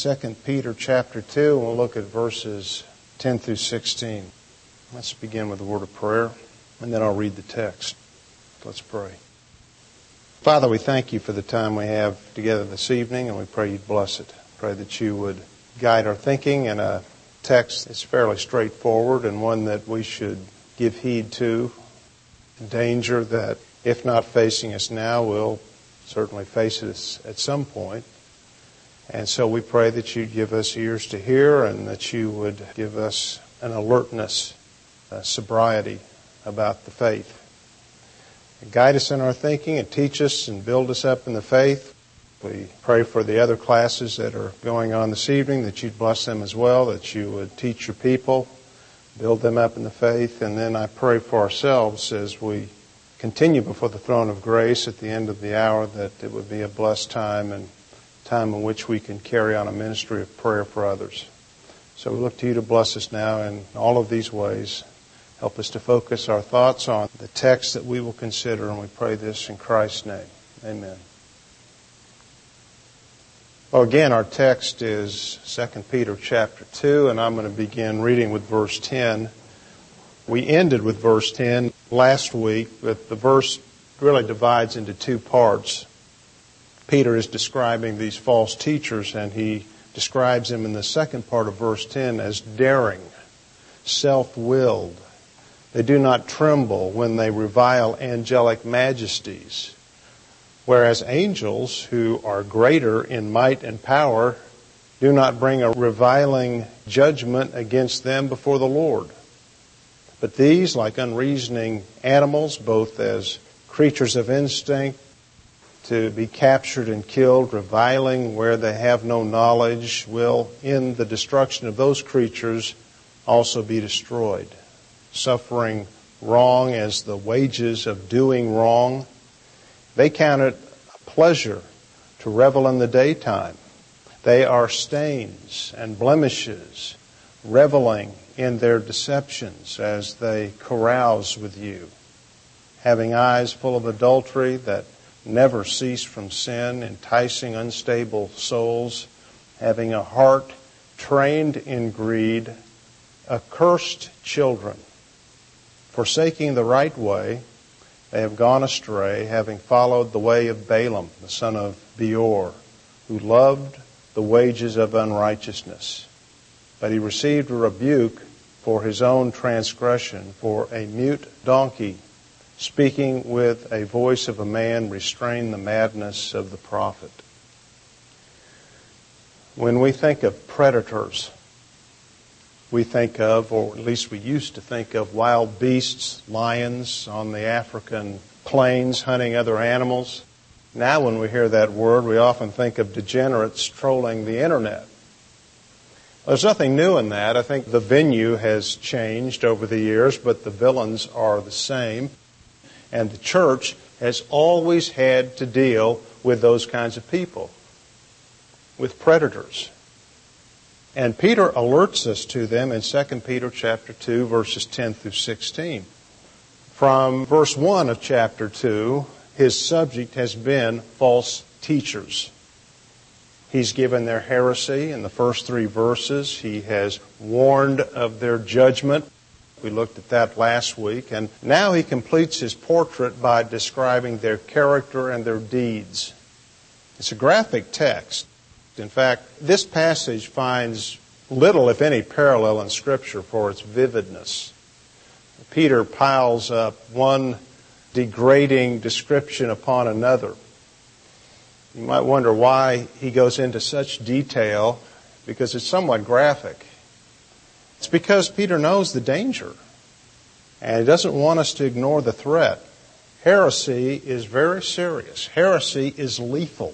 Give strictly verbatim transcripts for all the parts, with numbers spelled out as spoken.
Second Peter chapter two, and we'll look at verses ten through sixteen. Let's begin with a word of prayer, and then I'll read the text. Let's pray. Father, we thank you for the time we have together this evening, and we pray you'd bless it. Pray that you would guide our thinking in a text that's fairly straightforward and one that we should give heed to. Danger that, if not facing us now, will certainly face us at some point. And so we pray that you'd give us ears to hear and that you would give us an alertness, a sobriety about the faith. And guide us in our thinking and teach us and build us up in the faith. We pray for the other classes that are going on this evening, that you'd bless them as well, that you would teach your people, build them up in the faith. And then I pray for ourselves as we continue before the throne of grace at the end of the hour, that it would be a blessed time and time in which we can carry on a ministry of prayer for others. So we look to you to bless us now in all of these ways. Help us to focus our thoughts on the text that we will consider, and we pray this in Christ's name. Amen. Well, again, our text is Second Peter chapter two, and I'm going to begin reading with verse ten. We ended with verse ten last week, but the verse really divides into two parts. Peter is describing these false teachers, and he describes them in the second part of verse ten as daring, self-willed. They do not tremble when they revile angelic majesties, whereas angels, who are greater in might and power, do not bring a reviling judgment against them before the Lord. But these, like unreasoning animals, both as creatures of instinct, to be captured and killed, reviling where they have no knowledge, will, in the destruction of those creatures, also be destroyed. Suffering wrong as the wages of doing wrong, they count it a pleasure to revel in the daytime. They are stains and blemishes, reveling in their deceptions as they carouse with you, having eyes full of adultery that never cease from sin, enticing unstable souls, having a heart trained in greed, accursed children. Forsaking the right way, they have gone astray, having followed the way of Balaam, the son of Beor, who loved the wages of unrighteousness. But he received a rebuke for his own transgression, for a mute donkey, speaking with a voice of a man, restrained the madness of the prophet. When we think of predators, we think of, or at least we used to think of, wild beasts, lions on the African plains hunting other animals. Now when we hear that word, we often think of degenerates trolling the internet. There's nothing new in that. I think the venue has changed over the years, but the villains are the same. And the church has always had to deal with those kinds of people, with predators. And Peter alerts us to them in Second Peter chapter two, verses ten through sixteen. From verse one of chapter two, his subject has been false teachers. He's given their heresy in the first three verses. He has warned of their judgment. We looked at that last week. And now he completes his portrait by describing their character and their deeds. It's a graphic text. In fact, this passage finds little, if any, parallel in Scripture for its vividness. Peter piles up one degrading description upon another. You might wonder why he goes into such detail, because it's somewhat graphic. It's because Peter knows the danger, and he doesn't want us to ignore the threat. Heresy is very serious. Heresy is lethal.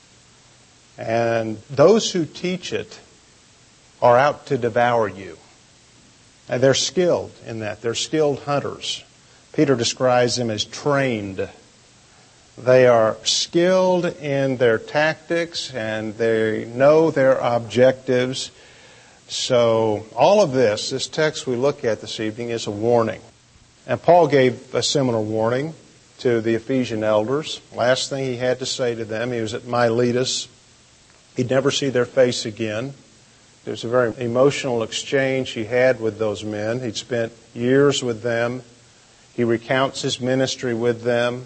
And those who teach it are out to devour you. And they're skilled in that. They're skilled hunters. Peter describes them as trained. They are skilled in their tactics, and they know their objectives. So all of this, this text we look at this evening, is a warning. And Paul gave a similar warning to the Ephesian elders. Last thing he had to say to them, he was at Miletus, He'd never see their face again. There's a very emotional exchange he had with those men. He'd spent years with them. He recounts his ministry with them.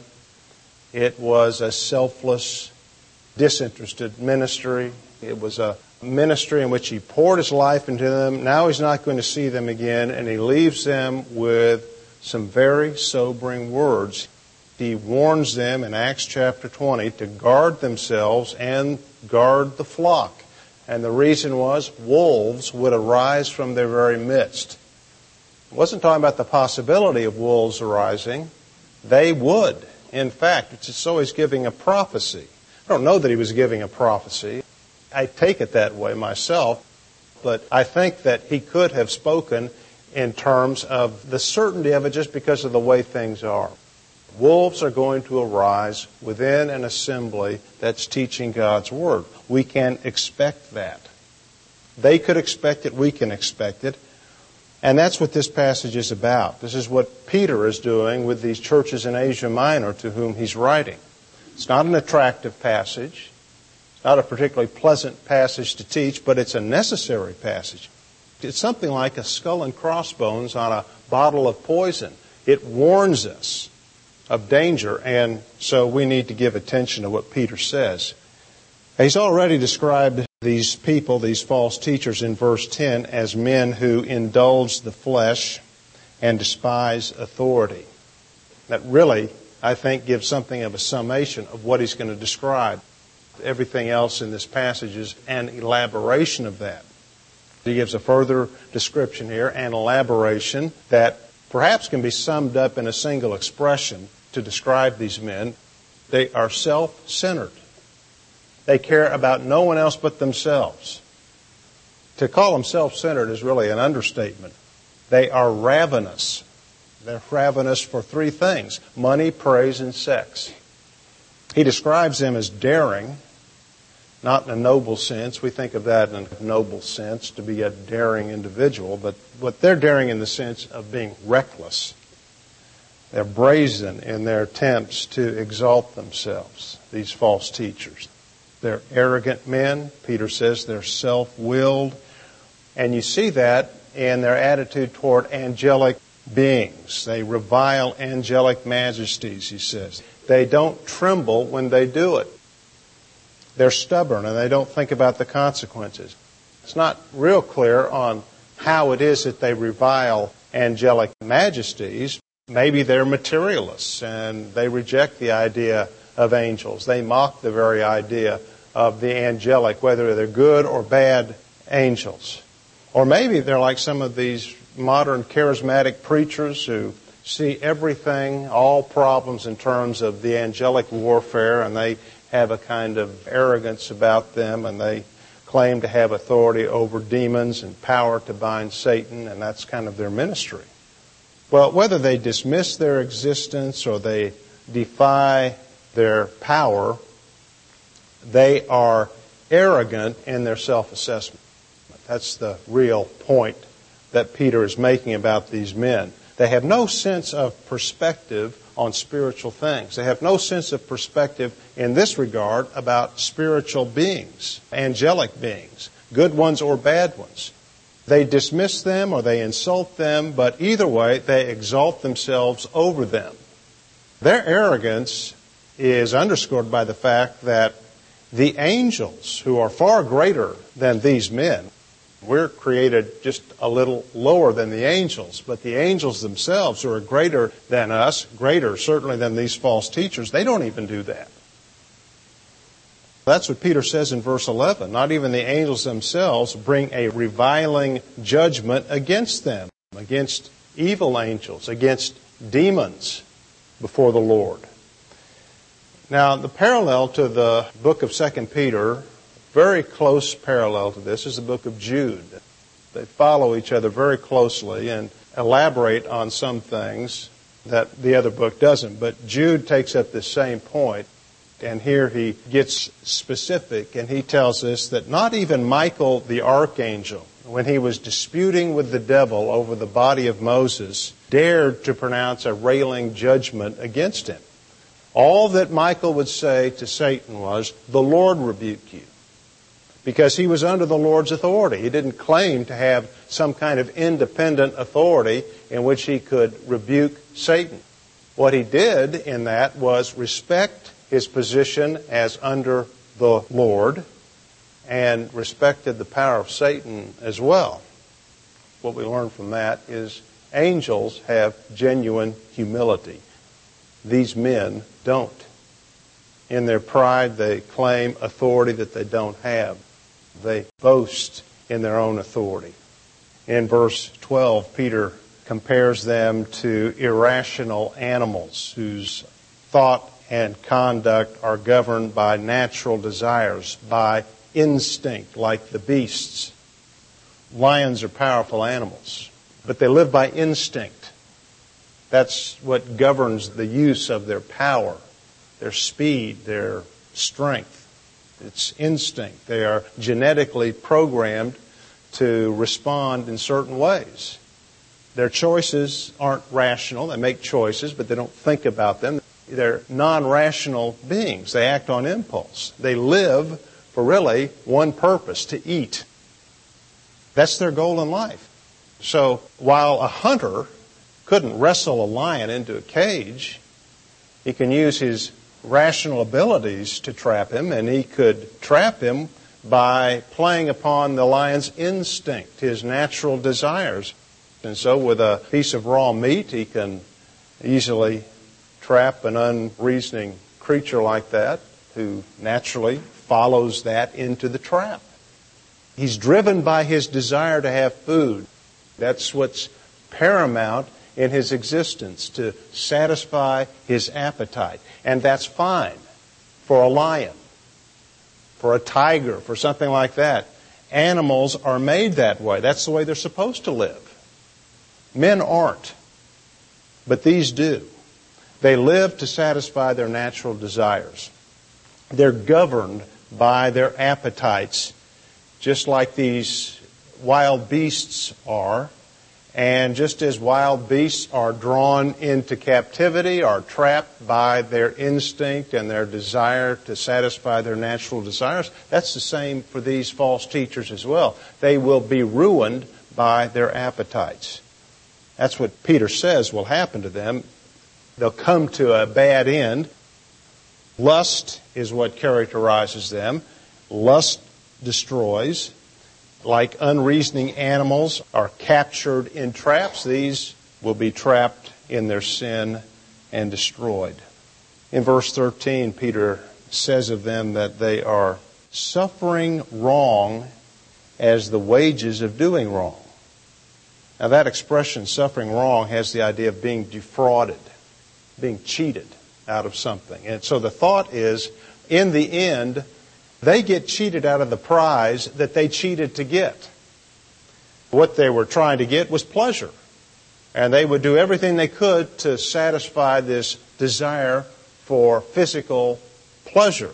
It was a selfless, disinterested ministry. It was a ministry in which he poured his life into them. Now he's not going to see them again, and he leaves them with some very sobering words. He warns them in Acts chapter twenty to guard themselves and guard the flock. And the reason was wolves would arise from their very midst. It wasn't talking about the possibility of wolves arising. They would. In fact, it's just always giving a prophecy. I don't know that he was giving a prophecy. I take it that way myself. But I think that he could have spoken in terms of the certainty of it just because of the way things are. Wolves are going to arise within an assembly that's teaching God's Word. We can expect that. They could expect it. We can expect it. And that's what this passage is about. This is what Peter is doing with these churches in Asia Minor to whom he's writing. It's not an attractive passage. It's not a particularly pleasant passage to teach, but it's a necessary passage. It's something like a skull and crossbones on a bottle of poison. It warns us of danger, and so we need to give attention to what Peter says. He's already described these people, these false teachers, in verse ten as men who indulge the flesh and despise authority. That really, I think, gives something of a summation of what he's going to describe. Everything else in this passage is an elaboration of that. He gives a further description here, an elaboration that perhaps can be summed up in a single expression to describe these men. They are self-centered. They care about no one else but themselves. To call them self-centered is really an understatement. They are ravenous. They're ravenous for three things: money, praise, and sex. He describes them as daring, not in a noble sense. We think of that in a noble sense, to be a daring individual, but what they're daring in the sense of being reckless. They're brazen in their attempts to exalt themselves, these false teachers. They're arrogant men. Peter says they're self-willed. And you see that in their attitude toward angelic beings. They revile angelic majesties, he says. They don't tremble when they do it. They're stubborn and they don't think about the consequences. It's not real clear on how it is that they revile angelic majesties. Maybe they're materialists and they reject the idea of angels. They mock the very idea of the angelic, whether they're good or bad angels. Or maybe they're like some of these modern charismatic preachers who see everything, all problems in terms of the angelic warfare, and they have a kind of arrogance about them, and they claim to have authority over demons and power to bind Satan, and that's kind of their ministry. Well, whether they dismiss their existence or they defy their power, they are arrogant in their self-assessment. That's the real point that Peter is making about these men. They have no sense of perspective on spiritual things. They have no sense of perspective in this regard about spiritual beings, angelic beings, good ones or bad ones. They dismiss them or they insult them, but either way, they exalt themselves over them. Their arrogance is underscored by the fact that the angels, who are far greater than these men, we're created just a little lower than the angels, but the angels themselves, who are greater than us, greater certainly than these false teachers, they don't even do that. That's what Peter says in verse eleven. Not even the angels themselves bring a reviling judgment against them, against evil angels, against demons before the Lord. Now, the parallel to the book of Second Peter, very close parallel to this, is the book of Jude. They follow each other very closely and elaborate on some things that the other book doesn't. But Jude takes up the same point. And here he gets specific, and he tells us that not even Michael the archangel, when he was disputing with the devil over the body of Moses, dared to pronounce a railing judgment against him. All that Michael would say to Satan was, "The Lord rebuke you." because he was under the Lord's authority. He didn't claim to have some kind of independent authority in which he could rebuke Satan. What he did in that was respect his position as under the Lord and respected the power of Satan as well. What we learn from that is angels have genuine humility. These men don't. In their pride, they claim authority that they don't have. They boast in their own authority. In verse twelve, Peter compares them to irrational animals whose thought and conduct are governed by natural desires, by instinct, like the beasts. Lions are powerful animals, but they live by instinct. That's what governs the use of their power, their speed, their strength. It's instinct. They are genetically programmed to respond in certain ways. Their choices aren't rational. They make choices, but they don't think about them. They're non-rational beings. They act on impulse. They live for really one purpose, to eat. That's their goal in life. So while a hunter couldn't wrestle a lion into a cage, he can use his rational abilities to trap him, and he could trap him by playing upon the lion's instinct, his natural desires. And so with a piece of raw meat, he can easily trap an unreasoning creature like that who naturally follows that into the trap. He's driven by his desire to have food. That's what's paramount in his existence, to satisfy his appetite. And that's fine for a lion, for a tiger, for something like that. Animals are made that way. That's the way they're supposed to live. Men aren't, but these do. They live to satisfy their natural desires. They're governed by their appetites, just like these wild beasts are. And just as wild beasts are drawn into captivity, are trapped by their instinct and their desire to satisfy their natural desires, that's the same for these false teachers as well. They will be ruined by their appetites. That's what Peter says will happen to them. They'll come to a bad end. Lust is what characterizes them. Lust destroys. Like unreasoning animals are captured in traps, these will be trapped in their sin and destroyed. In verse thirteen, Peter says of them that they are suffering wrong as the wages of doing wrong. Now that expression, suffering wrong, has the idea of being defrauded, being cheated out of something. And so the thought is, in the end, they get cheated out of the prize that they cheated to get. What they were trying to get was pleasure. And they would do everything they could to satisfy this desire for physical pleasure.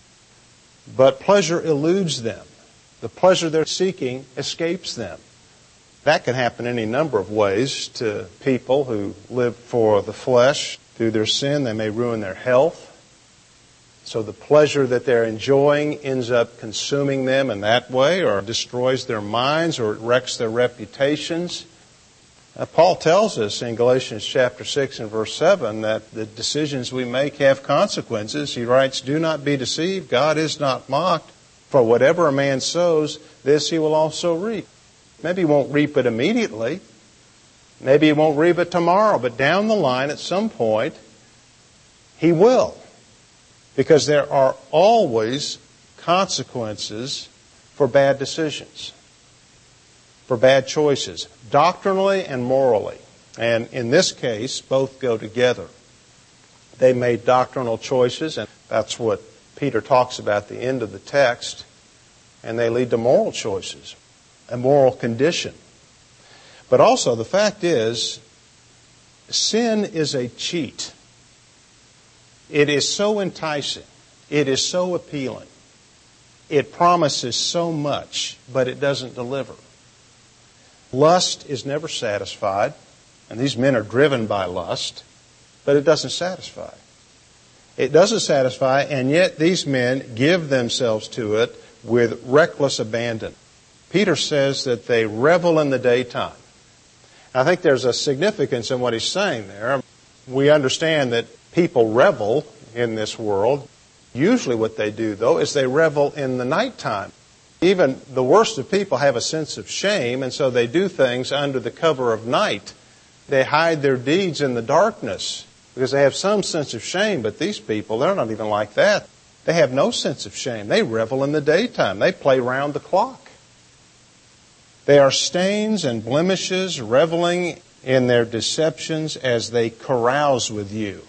But pleasure eludes them. The pleasure they're seeking escapes them. That can happen any number of ways to people who live for the flesh. Through their sin, they may ruin their health. So the pleasure that they're enjoying ends up consuming them in that way, or destroys their minds, or it wrecks their reputations. Now, Paul tells us in Galatians chapter six and verse seven that the decisions we make have consequences. He writes, "Do not be deceived, God is not mocked. For whatever a man sows, this he will also reap." Maybe he won't reap it immediately. Maybe he won't reap it tomorrow, but down the line at some point, he will. Because there are always consequences for bad decisions, for bad choices, doctrinally and morally. And in this case, both go together. They made doctrinal choices, and that's what Peter talks about at the end of the text, and they lead to moral choices, a moral condition. But also, the fact is, sin is a cheat. It is so enticing. It is so appealing. It promises so much, but it doesn't deliver. Lust is never satisfied, and these men are driven by lust, but it doesn't satisfy. It doesn't satisfy, and yet these men give themselves to it with reckless abandon. Peter says that they revel in the daytime. I think there's a significance in what he's saying there. We understand that people revel in this world. Usually what they do, though, is they revel in the nighttime. Even the worst of people have a sense of shame, and so they do things under the cover of night. They hide their deeds in the darkness because they have some sense of shame. But these people, they're not even like that. They have no sense of shame. They revel in the daytime. They play round the clock. They are stains and blemishes, reveling in their deceptions as they carouse with you.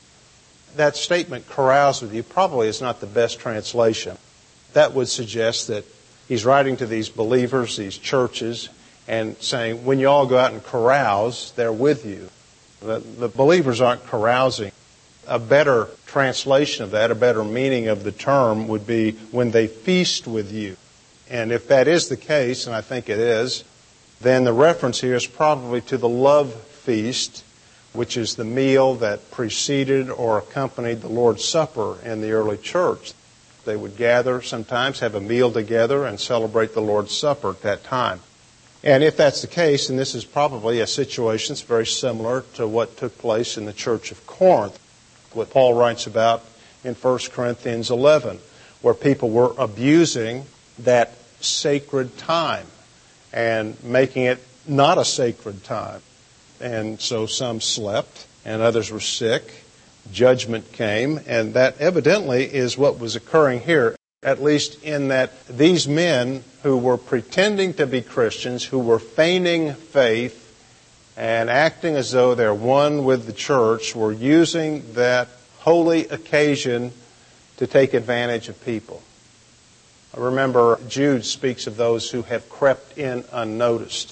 That statement, carouse with you, probably is not the best translation. That would suggest that he's writing to these believers, these churches, and saying, when you all go out and carouse, they're with you. The, the believers aren't carousing. A better translation of that, a better meaning of the term would be when they feast with you. And if that is the case, and I think it is, then the reference here is probably to the love feast, which is the meal that preceded or accompanied the Lord's Supper in the early church. They would gather sometimes, have a meal together, and celebrate the Lord's Supper at that time. And if that's the case, then this is probably a situation that's very similar to what took place in the church of Corinth, what Paul writes about in First Corinthians eleven, where people were abusing that sacred time and making it not a sacred time. And so some slept and others were sick. Judgment came, and that evidently is what was occurring here, at least in that these men who were pretending to be Christians, who were feigning faith and acting as though they're one with the church, were using that holy occasion to take advantage of people. I remember Jude speaks of those who have crept in unnoticed.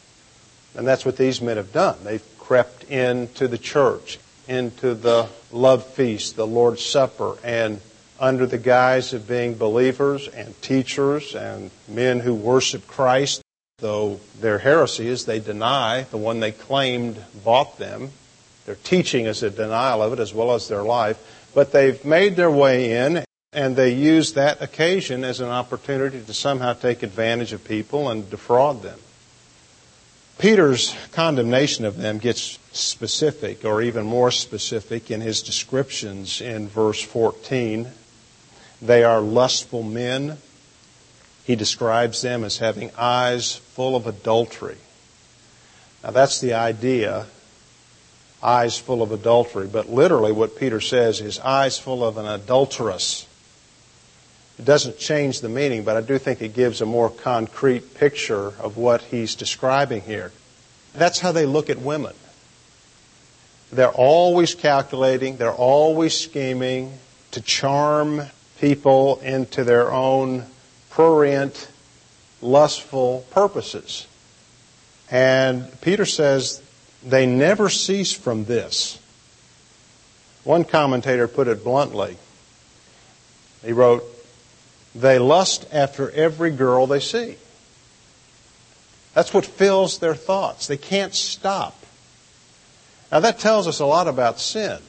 And that's what these men have done. They've crept into the church, into the love feast, the Lord's Supper, and under the guise of being believers and teachers and men who worship Christ, though their heresy is they deny the one they claimed bought them. Their teaching is a denial of it as well as their life. But they've made their way in, and they use that occasion as an opportunity to somehow take advantage of people and defraud them. Peter's condemnation of them gets specific, or even more specific, in his descriptions in verse fourteen. They are lustful men. He describes them as having eyes full of adultery. Now that's the idea, eyes full of adultery. But literally what Peter says is eyes full of an adulteress. It doesn't change the meaning, but I do think it gives a more concrete picture of what he's describing here. That's how they look at women. They're always calculating, they're always scheming to charm people into their own prurient, lustful purposes. And Peter says they never cease from this. One commentator put it bluntly. He wrote, they lust after every girl they see. That's what fills their thoughts. They can't stop. Now that tells us a lot about sin.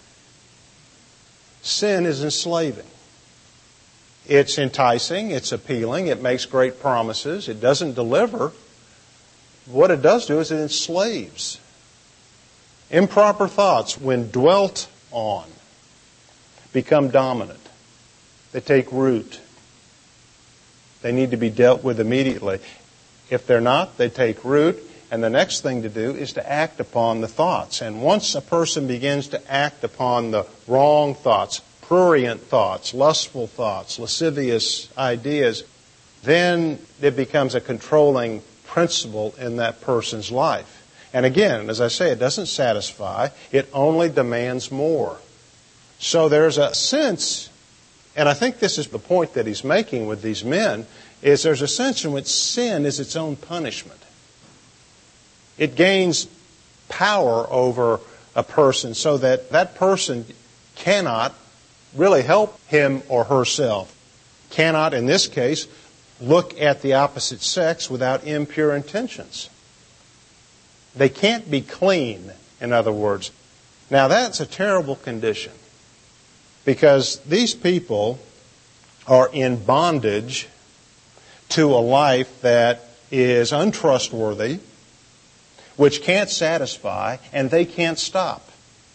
Sin is enslaving. It's enticing, it's appealing, it makes great promises, it doesn't deliver. What it does do is it enslaves. Improper thoughts, when dwelt on, become dominant. They take root. They need to be dealt with immediately. If they're not, they take root, and the next thing to do is to act upon the thoughts. And once a person begins to act upon the wrong thoughts, prurient thoughts, lustful thoughts, lascivious ideas, then it becomes a controlling principle in that person's life. And again, as I say, it doesn't satisfy, it only demands more. So there's a sense, and I think this is the point that he's making with these men, is there's a sense in which sin is its own punishment. It gains power over a person so that that person cannot really help him or herself. Cannot, in this case, look at the opposite sex without impure intentions. They can't be clean, in other words. Now that's a terrible condition, because these people are in bondage to a life that is untrustworthy, which can't satisfy, and they can't stop.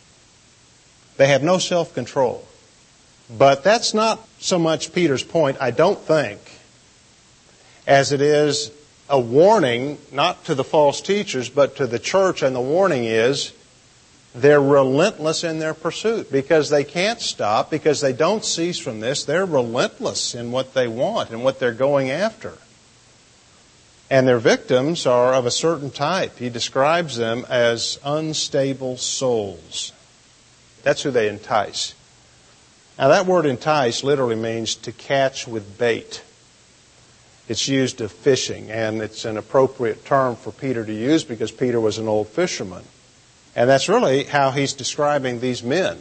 They have no self-control. But that's not so much Peter's point, I don't think, as it is a warning, not to the false teachers, but to the church, and the warning is they're relentless in their pursuit because they can't stop, because they don't cease from this. They're relentless in what they want and what they're going after. And their victims are of a certain type. He describes them as unstable souls. That's who they entice. Now that word entice literally means to catch with bait. It's used of fishing, and it's an appropriate term for Peter to use because Peter was an old fisherman. And that's really how he's describing these men.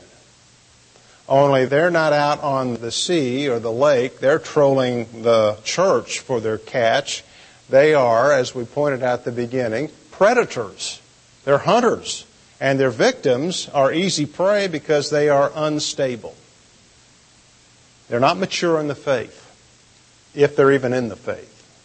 Only they're not out on the sea or the lake. They're trolling the church for their catch. They are, as we pointed out at the beginning, predators. They're hunters. And their victims are easy prey because they are unstable. They're not mature in the faith, if they're even in the faith.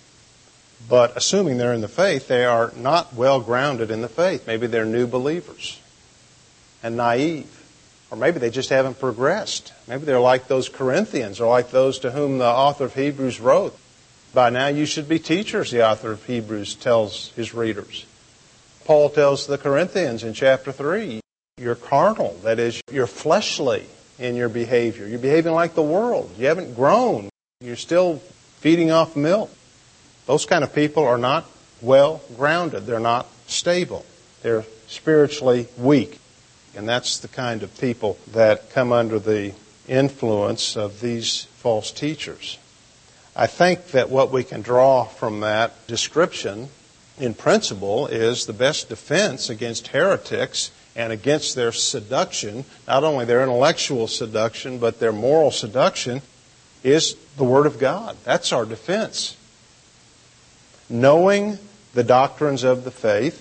But assuming they're in the faith, they are not well grounded in the faith. Maybe they're new believers and naive. Or maybe they just haven't progressed. Maybe they're like those Corinthians, or like those to whom the author of Hebrews wrote. By now you should be teachers, the author of Hebrews tells his readers. Paul tells the Corinthians in chapter three, you're carnal, that is, you're fleshly in your behavior. You're behaving like the world. You haven't grown. You're still feeding off milk. Those kind of people are not well grounded. They're not stable. They're spiritually weak. And that's the kind of people that come under the influence of these false teachers. I think that what we can draw from that description in principle is the best defense against heretics and against their seduction, not only their intellectual seduction, but their moral seduction, is the Word of God. That's our defense. Knowing the doctrines of the faith,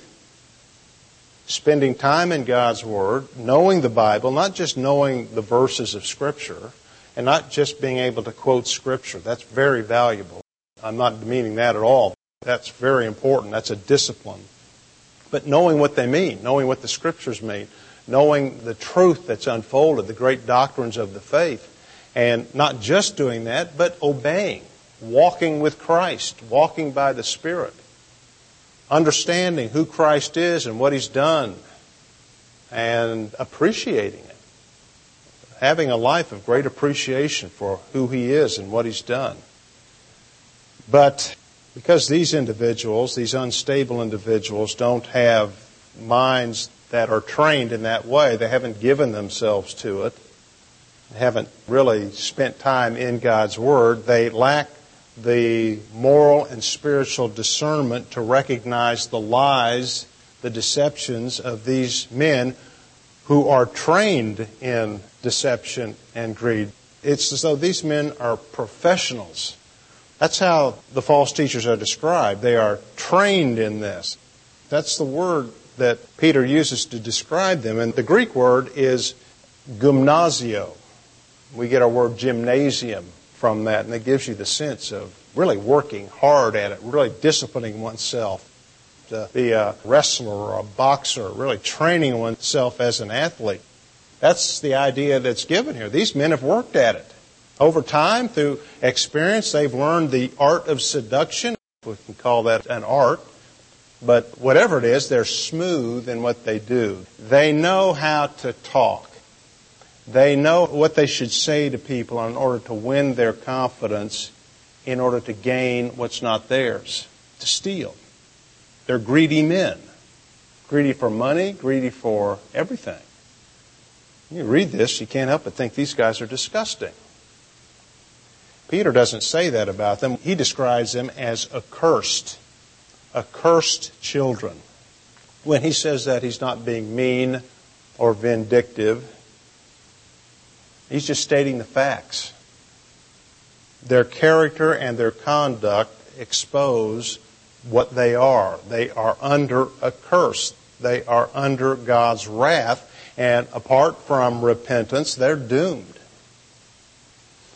spending time in God's Word, knowing the Bible, not just knowing the verses of Scripture, and not just being able to quote Scripture. That's very valuable. I'm not demeaning that at all. That's very important. That's a discipline. But knowing what they mean, knowing what the Scriptures mean, knowing the truth that's unfolded, the great doctrines of the faith, and not just doing that, but obeying, walking with Christ, walking by the Spirit, understanding who Christ is and what He's done, and appreciating it. Having a life of great appreciation for who He is and what He's done. But because these individuals, these unstable individuals, don't have minds that are trained in that way, they haven't given themselves to it, they haven't really spent time in God's Word, they lack the moral and spiritual discernment to recognize the lies, the deceptions of these men who are trained in deception and greed. It's as though these men are professionals. That's how the false teachers are described. They are trained in this. That's the word that Peter uses to describe them. And the Greek word is gymnasio. We get our word gymnasium from that, and it gives you the sense of really working hard at it, really disciplining oneself to be a wrestler or a boxer, really training oneself as an athlete. That's the idea that's given here. These men have worked at it. Over time, through experience, they've learned the art of seduction. We can call that an art. But whatever it is, they're smooth in what they do. They know how to talk. They know what they should say to people in order to win their confidence, in order to gain what's not theirs, to steal. They're greedy men. Greedy for money, greedy for everything. You read this, you can't help but think these guys are disgusting. Peter doesn't say that about them. He describes them as accursed. Accursed children. When he says that, he's not being mean or vindictive. He's just stating the facts. Their character and their conduct expose what they are. They are under a curse. They are under God's wrath. And apart from repentance, they're doomed.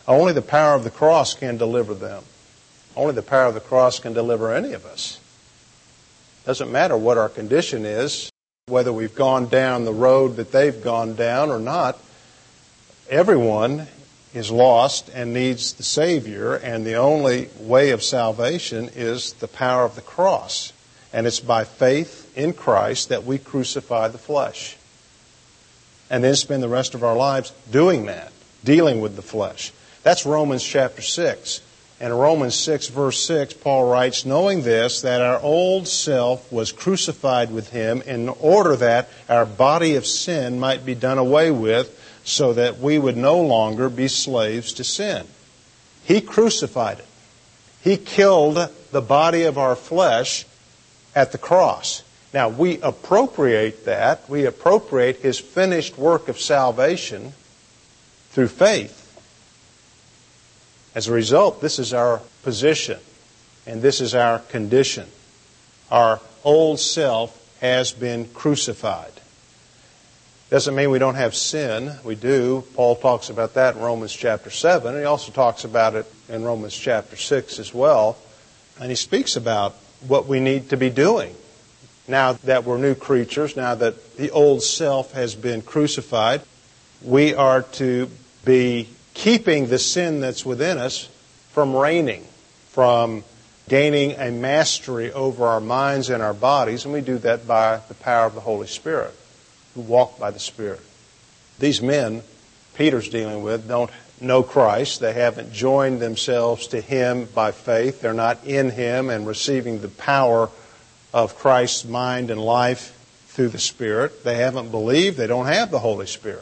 Only the power of the cross can deliver them. Only the power of the cross can deliver any of us. Doesn't matter what our condition is, whether we've gone down the road that they've gone down or not. Everyone is lost and needs the Savior, and the only way of salvation is the power of the cross. And it's by faith in Christ that we crucify the flesh. And then spend the rest of our lives doing that, dealing with the flesh. That's Romans chapter six. And in Romans six, verse six, Paul writes, knowing this, that our old self was crucified with Him in order that our body of sin might be done away with, so that we would no longer be slaves to sin. He crucified it. He killed the body of our flesh at the cross. Now, we appropriate that. We appropriate His finished work of salvation through faith. As a result, this is our position, and this is our condition. Our old self has been crucified. Doesn't mean we don't have sin. We do. Paul talks about that in Romans chapter seven. And he also talks about it in Romans chapter six as well. And he speaks about what we need to be doing now that we're new creatures, now that the old self has been crucified. We are to be keeping the sin that's within us from reigning, from gaining a mastery over our minds and our bodies. And we do that by the power of the Holy Spirit, who walk by the Spirit. These men Peter's dealing with don't know Christ. They haven't joined themselves to Him by faith. They're not in Him and receiving the power of Christ's mind and life through the Spirit. They haven't believed. They don't have the Holy Spirit.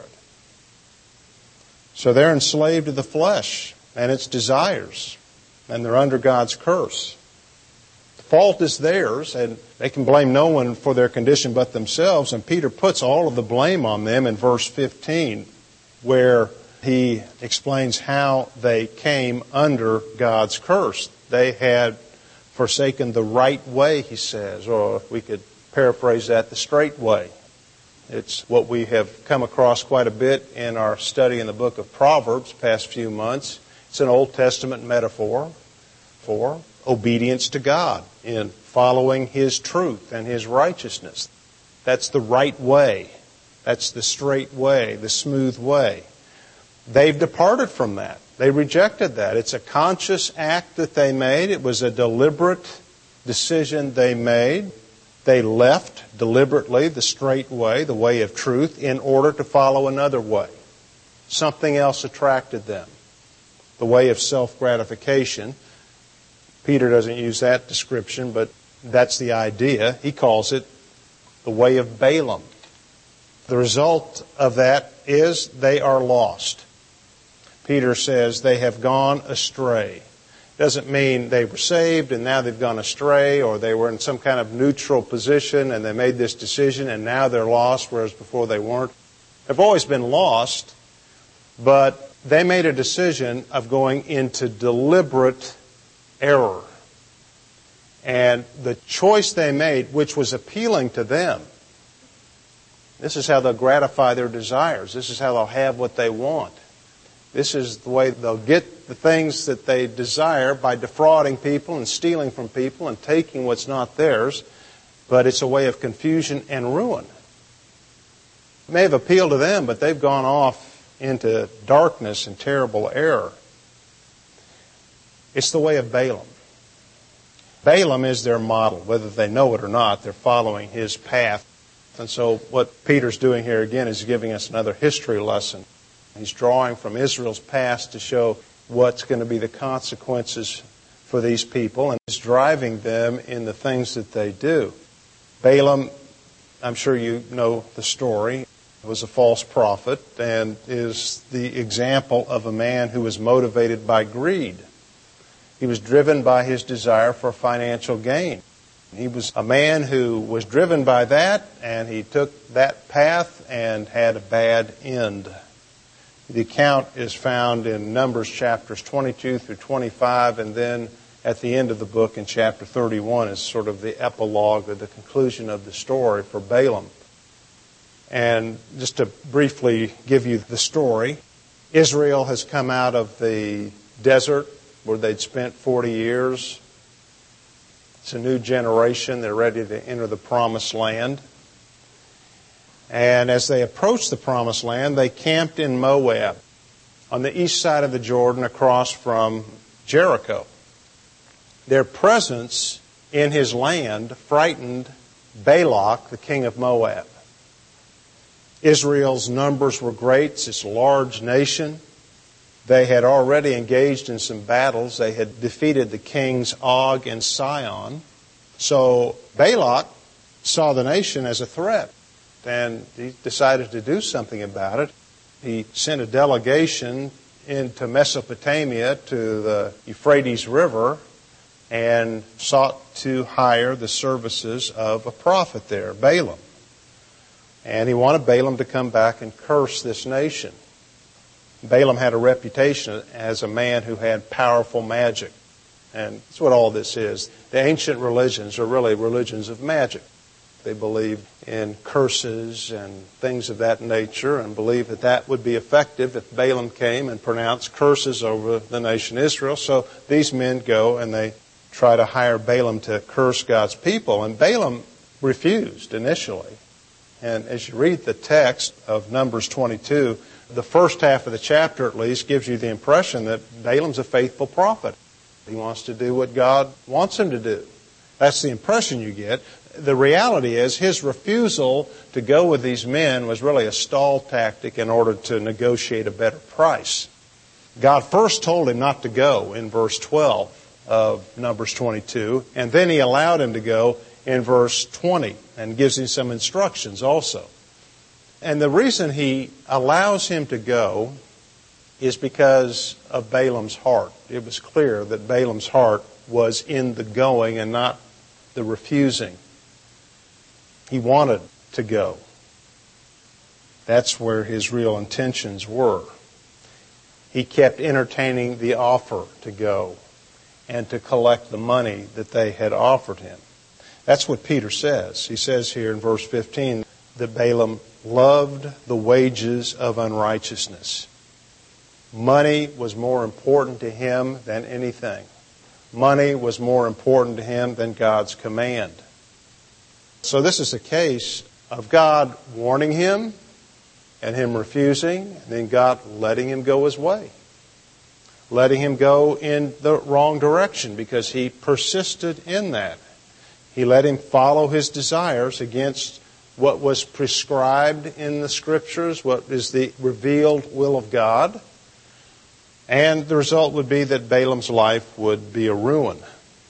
So they're enslaved to the flesh and its desires, and they're under God's curse. The fault is theirs, and they can blame no one for their condition but themselves. And Peter puts all of the blame on them in verse fifteen, where he explains how they came under God's curse. They had forsaken the right way, he says, or we could paraphrase that, the straight way. It's what we have come across quite a bit in our study in the book of Proverbs past few months. It's an Old Testament metaphor for obedience to God in following His truth and His righteousness. That's the right way. That's the straight way, the smooth way. They've departed from that. They rejected that. It's a conscious act that they made. It was a deliberate decision they made. They left deliberately the straight way, the way of truth, in order to follow another way. Something else attracted them. The way of self-gratification. Peter doesn't use that description, but that's the idea. He calls it the way of Balaam. The result of that is they are lost. Peter says they have gone astray. Doesn't mean they were saved and now they've gone astray, or they were in some kind of neutral position and they made this decision and now they're lost, whereas before they weren't. They've always been lost, but they made a decision of going into deliberate error. And the choice they made, which was appealing to them, this is how they'll gratify their desires. This is how they'll have what they want. This is the way they'll get the things that they desire, by defrauding people and stealing from people and taking what's not theirs. But it's a way of confusion and ruin. It may have appealed to them, but they've gone off into darkness and terrible error. It's the way of Balaam. Balaam is their model. Whether they know it or not, they're following his path. And so what Peter's doing here again is giving us another history lesson. He's drawing from Israel's past to show what's going to be the consequences for these people, and he's driving them in the things that they do. Balaam, I'm sure you know the story, was a false prophet and is the example of a man who was motivated by greed. He was driven by his desire for financial gain. He was a man who was driven by that, and he took that path and had a bad end. The account is found in Numbers chapters twenty-two through twenty-five, and then at the end of the book in chapter thirty-one is sort of the epilogue or the conclusion of the story for Balaam. And just to briefly give you the story, Israel has come out of the desert where they'd spent forty years. It's a new generation. They're ready to enter the promised land. And as they approached the promised land, they camped in Moab on the east side of the Jordan across from Jericho. Their presence in his land frightened Balak, the king of Moab. Israel's numbers were great. It's a large nation. They had already engaged in some battles. They had defeated the kings Og and Sihon. So Balak saw the nation as a threat, and he decided to do something about it. He sent a delegation into Mesopotamia to the Euphrates River and sought to hire the services of a prophet there, Balaam. And he wanted Balaam to come back and curse this nation. Balaam had a reputation as a man who had powerful magic. And that's what all this is. The ancient religions are really religions of magic. They believed in curses and things of that nature and believed that that would be effective if Balaam came and pronounced curses over the nation Israel. So these men go and they try to hire Balaam to curse God's people. And Balaam refused initially. And as you read the text of Numbers twenty-two, the first half of the chapter at least gives you the impression that Balaam's a faithful prophet. He wants to do what God wants him to do. That's the impression you get. The reality is his refusal to go with these men was really a stall tactic in order to negotiate a better price. God first told him not to go in verse twelve of Numbers twenty-two, and then he allowed him to go in verse twenty and gives him some instructions also. And the reason he allows him to go is because of Balaam's heart. It was clear that Balaam's heart was in the going and not the refusing. He wanted to go. That's where his real intentions were. He kept entertaining the offer to go and to collect the money that they had offered him. That's what Peter says. He says here in verse fifteen that Balaam loved the wages of unrighteousness. Money was more important to him than anything. Money was more important to him than God's command. So this is a case of God warning him and him refusing, and then God letting him go his way. Letting him go in the wrong direction because he persisted in that. He let him follow his desires against what was prescribed in the Scriptures, what is the revealed will of God. And the result would be that Balaam's life would be a ruin.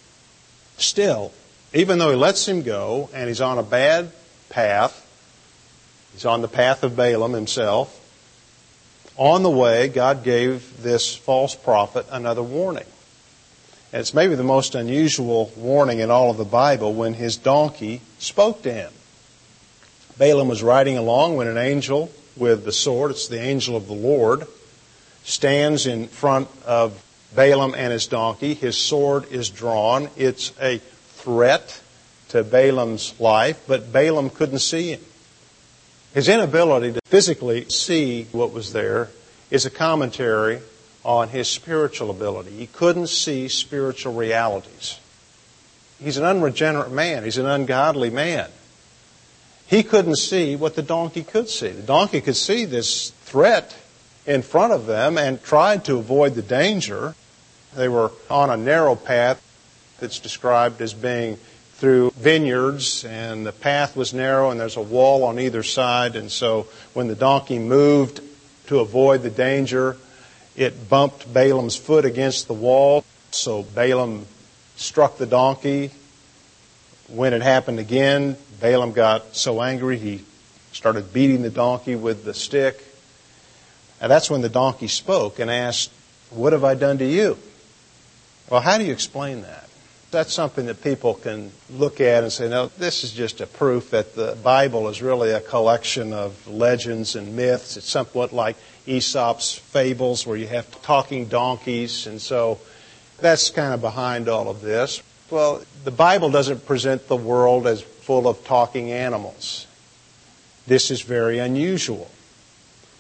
Still, even though he lets him go and he's on a bad path, he's on the path of Balaam himself, on the way, God gave this false prophet another warning. And it's maybe the most unusual warning in all of the Bible when his donkey spoke to him. Balaam was riding along when an angel with the sword, it's the angel of the Lord, stands in front of Balaam and his donkey. His sword is drawn. It's a threat to Balaam's life, but Balaam couldn't see him. His inability to physically see what was there is a commentary on his spiritual ability. He couldn't see spiritual realities. He's an unregenerate man. He's an ungodly man. He couldn't see what the donkey could see. The donkey could see this threat in front of them and tried to avoid the danger. They were on a narrow path that's described as being through vineyards, and the path was narrow and there's a wall on either side. And so when the donkey moved to avoid the danger, it bumped Balaam's foot against the wall. So Balaam struck the donkey. When it happened again, Balaam got so angry he started beating the donkey with the stick. And that's when the donkey spoke and asked, "What have I done to you?" Well, how do you explain that? That's something that people can look at and say, no, this is just a proof that the Bible is really a collection of legends and myths. It's somewhat like Aesop's fables where you have talking donkeys. And so that's kind of behind all of this. Well, the Bible doesn't present the world as full of talking animals. This is very unusual.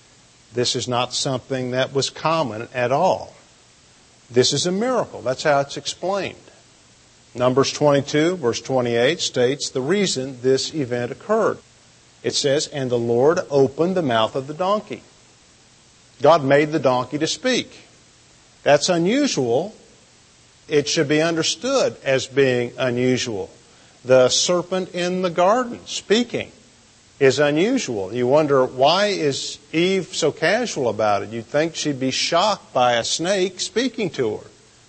This is not something that was common at all. This is a miracle. That's how it's explained. Numbers twenty-two, verse twenty-eight states the reason this event occurred. It says, and the Lord opened the mouth of the donkey. God made the donkey to speak. That's unusual. It should be understood as being unusual. The serpent in the garden speaking is unusual. You wonder, why is Eve so casual about it? You'd think she'd be shocked by a snake speaking to her.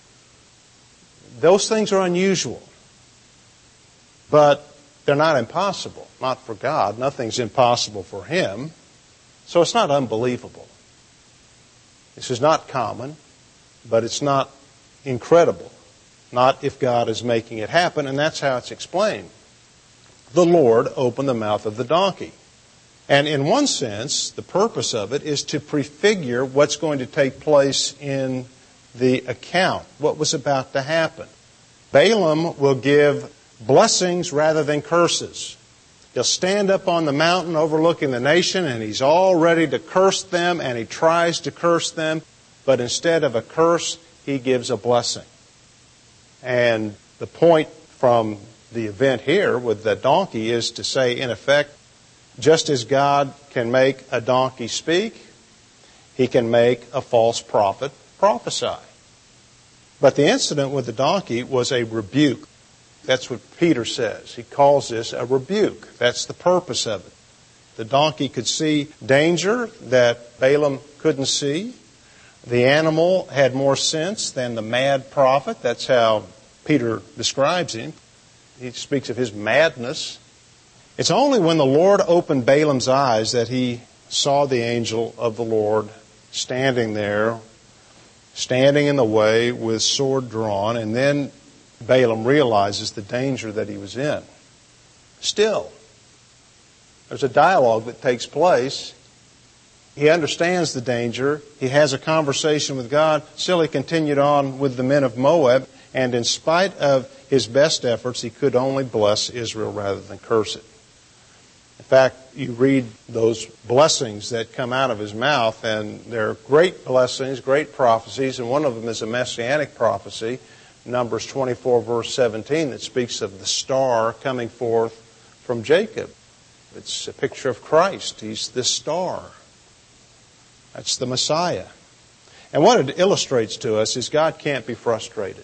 Those things are unusual. But they're not impossible. Not for God. Nothing's impossible for Him. So it's not unbelievable. This is not common, but it's not incredible. Not if God is making it happen, and that's how it's explained. The Lord opened the mouth of the donkey. And in one sense, the purpose of it is to prefigure what's going to take place in the account, what was about to happen. Balaam will give blessings rather than curses. He'll stand up on the mountain overlooking the nation, and he's all ready to curse them, and he tries to curse them, but instead of a curse, he gives a blessing. And the point from the event here with the donkey is to say, in effect, just as God can make a donkey speak, He can make a false prophet prophesy. But the incident with the donkey was a rebuke. That's what Peter says. He calls this a rebuke. That's the purpose of it. The donkey could see danger that Balaam couldn't see. The animal had more sense than the mad prophet. That's how Peter describes him. He speaks of his madness. It's only when the Lord opened Balaam's eyes that he saw the angel of the Lord standing there, standing in the way with sword drawn, and then Balaam realizes the danger that he was in. Still, there's a dialogue that takes place. He understands the danger. He has a conversation with God. Still, he continued on with the men of Moab, and in spite of his best efforts, he could only bless Israel rather than curse it. In fact, you read those blessings that come out of his mouth, and they're great blessings, great prophecies, and one of them is a messianic prophecy, Numbers twenty-four, verse seventeen, that speaks of the star coming forth from Jacob. It's a picture of Christ. He's the star. That's the Messiah. And what it illustrates to us is God can't be frustrated.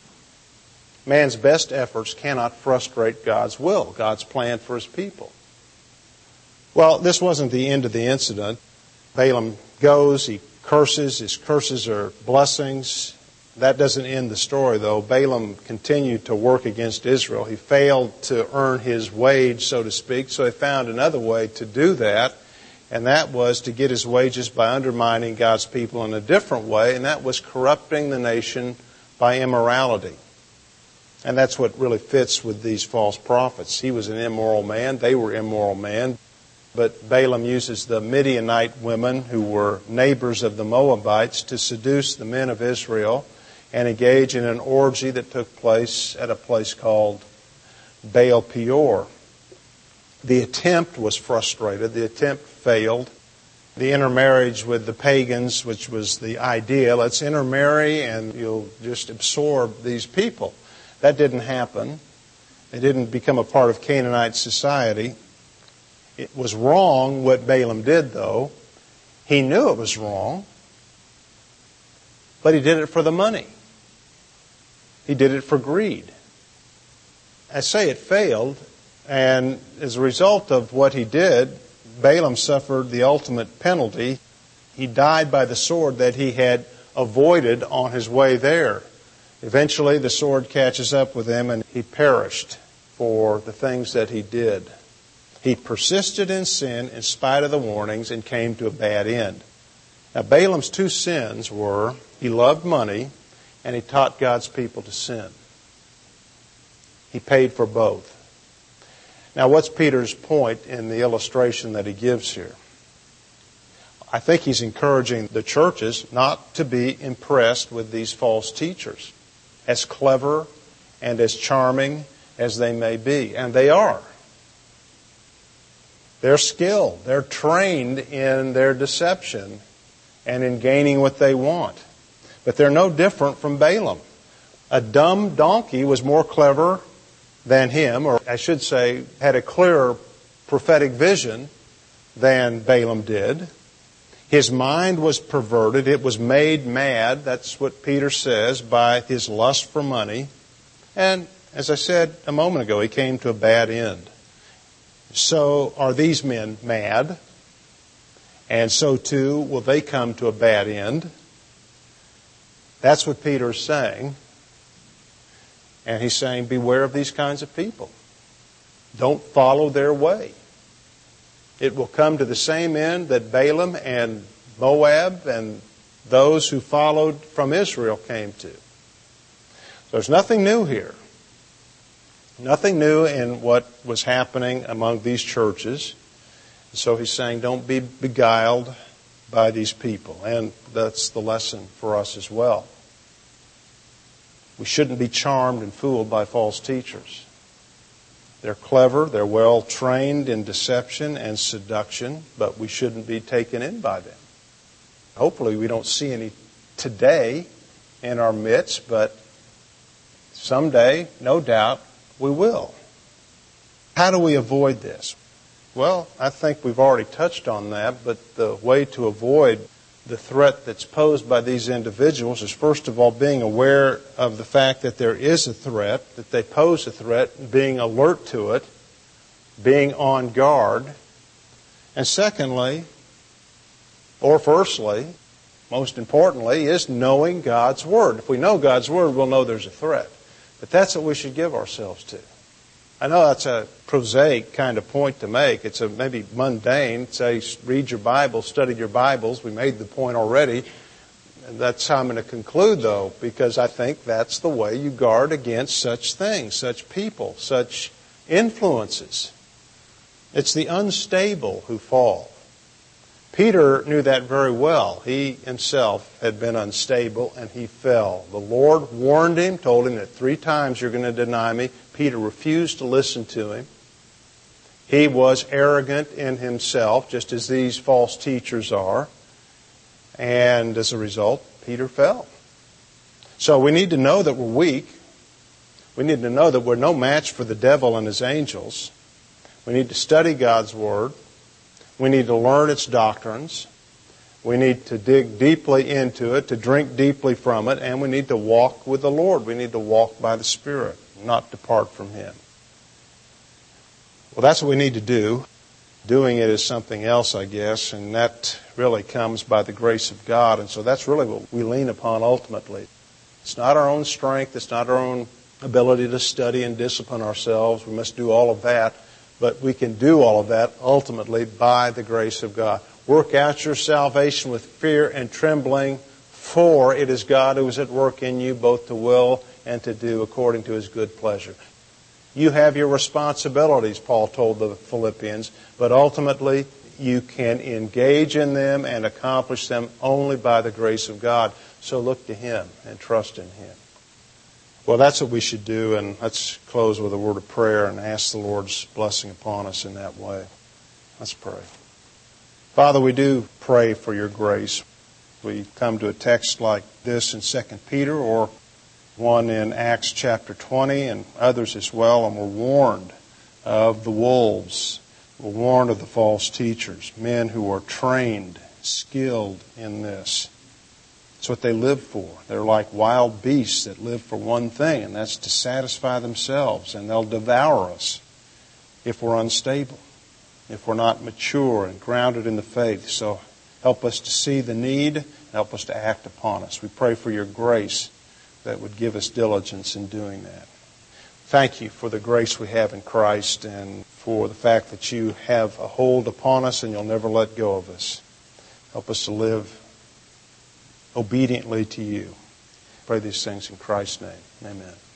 Man's best efforts cannot frustrate God's will, God's plan for His people. Well, this wasn't the end of the incident. Balaam goes, he curses. His curses are blessings. That doesn't end the story, though. Balaam continued to work against Israel. He failed to earn his wage, so to speak, so he found another way to do that, and that was to get his wages by undermining God's people in a different way, and that was corrupting the nation by immorality. And that's what really fits with these false prophets. He was an immoral man. They were immoral men. But Balaam uses the Midianite women, who were neighbors of the Moabites, to seduce the men of Israel and engage in an orgy that took place at a place called Baal Peor. The attempt was frustrated. The attempt failed. The intermarriage with the pagans, which was the idea, let's intermarry and you'll just absorb these people. That didn't happen. They didn't become a part of Canaanite society. It was wrong what Balaam did, though. He knew it was wrong, but he did it for the money. He did it for greed. I say it failed, and as a result of what he did, Balaam suffered the ultimate penalty. He died by the sword that he had avoided on his way there. Eventually, the sword catches up with him, and he perished for the things that he did. He persisted in sin in spite of the warnings and came to a bad end. Now, Balaam's two sins were he loved money and he taught God's people to sin. He paid for both. Now, what's Peter's point in the illustration that he gives here? I think he's encouraging the churches not to be impressed with these false teachers, as clever and as charming as they may be. And they are. They're skilled. They're trained in their deception and in gaining what they want. But they're no different from Balaam. A dumb donkey was more clever than him, or I should say, had a clearer prophetic vision than Balaam did. His mind was perverted. It was made mad, that's what Peter says, by his lust for money. And as I said a moment ago, he came to a bad end. So are these men mad? And so too will they come to a bad end. That's what Peter is saying. And he's saying, beware of these kinds of people. Don't follow their way. It will come to the same end that Balaam and Moab and those who followed from Israel came to. There's nothing new here. Nothing new in what was happening among these churches. So he's saying, don't be beguiled by these people. And that's the lesson for us as well. We shouldn't be charmed and fooled by false teachers. They're clever, they're well trained in deception and seduction, but we shouldn't be taken in by them. Hopefully we don't see any today in our midst, but someday, no doubt, we will. How do we avoid this? Well, I think we've already touched on that, but the way to avoid the threat that's posed by these individuals is, first of all, being aware of the fact that there is a threat, that they pose a threat, being alert to it, being on guard. And secondly, or firstly, most importantly, is knowing God's Word. If we know God's Word, we'll know there's a threat. But that's what we should give ourselves to. I know that's a prosaic kind of point to make. It's a maybe mundane. Say, read your Bible, study your Bibles. We made the point already. And that's how I'm going to conclude, though, because I think that's the way you guard against such things, such people, such influences. It's the unstable who fall. Peter knew that very well. He himself had been unstable and he fell. The Lord warned him, told him that three times you're going to deny me. Peter refused to listen to him. He was arrogant in himself, just as these false teachers are. And as a result, Peter fell. So we need to know that we're weak. We need to know that we're no match for the devil and his angels. We need to study God's Word. We need to learn its doctrines. We need to dig deeply into it, to drink deeply from it, and we need to walk with the Lord. We need to walk by the Spirit, not depart from Him. Well, that's what we need to do. Doing it is something else, I guess, and that really comes by the grace of God. And so that's really what we lean upon ultimately. It's not our own strength. It's not our own ability to study and discipline ourselves. We must do all of that. But we can do all of that ultimately by the grace of God. Work out your salvation with fear and trembling, for it is God who is at work in you both to will and to do according to His good pleasure. You have your responsibilities, Paul told the Philippians, but ultimately you can engage in them and accomplish them only by the grace of God. So look to Him and trust in Him. Well, that's what we should do, and let's close with a word of prayer and ask the Lord's blessing upon us in that way. Let's pray. Father, we do pray for your grace. We come to a text like this in Second Peter or one in Acts chapter twenty and others as well, and we're warned of the wolves. We're warned of the false teachers, men who are trained, skilled in this. It's what they live for. They're like wild beasts that live for one thing, and that's to satisfy themselves. And they'll devour us if we're unstable, if we're not mature and grounded in the faith. So help us to see the need, help us to act upon us. We pray for your grace that would give us diligence in doing that. Thank you for the grace we have in Christ and for the fact that you have a hold upon us and you'll never let go of us. Help us to live obediently to you. Pray these things in Christ's name. Amen.